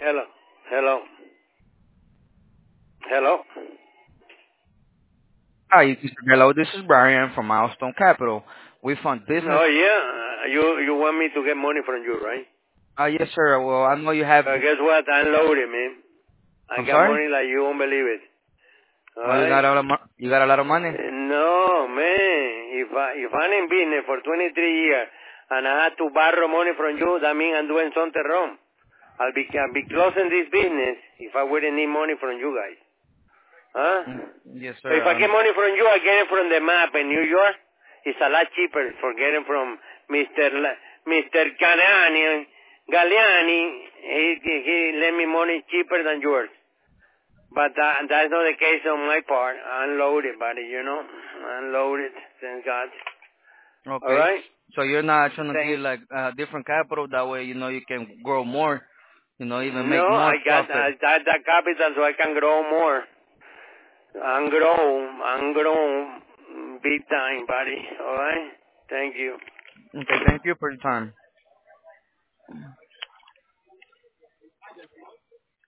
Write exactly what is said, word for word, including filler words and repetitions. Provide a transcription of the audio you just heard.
Hello. Hello. Hello. Hi, mister Hello. This is Brian from Milestone Capital. We fund business. Oh yeah. You you want me to get money from you, right? Uh, yes, sir. Well, I know you have. But guess what? I loaded, man. I I'm got sorry. money like you won't believe it. All Oh, you got right. a lot of mo- you got a lot of money. No, man. If I if I'm in business for twenty-three years and I had to borrow money from you, that means I'm doing something wrong. I'll be I'll be closing this business if I wouldn't need money from you guys. Huh? Mm, yes, So if sir. I get Um, money from you, I get it from the map in New York. It's a lot cheaper for getting from Mister La, Mister Galliani. Galliani, he, he he lend me money cheaper than yours. But that, that's not the case on my part. I'm loaded, buddy, you know. I'm loaded, thank God. All okay. right? So you're not trying to Thank get like uh, different capital that way, you know, you can grow more, you know, even No, make more I got profit. I got that capital so I can grow more. I'm grow, I'm grow big time, buddy. All right? Thank you. Okay. Thank you for your time.